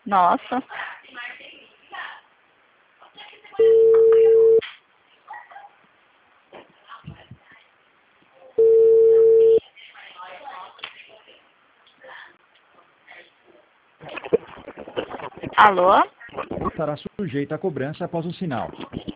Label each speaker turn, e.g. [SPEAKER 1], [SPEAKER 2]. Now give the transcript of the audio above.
[SPEAKER 1] Nossa. Alô?
[SPEAKER 2] Estará sujeita a cobrança após o sinal.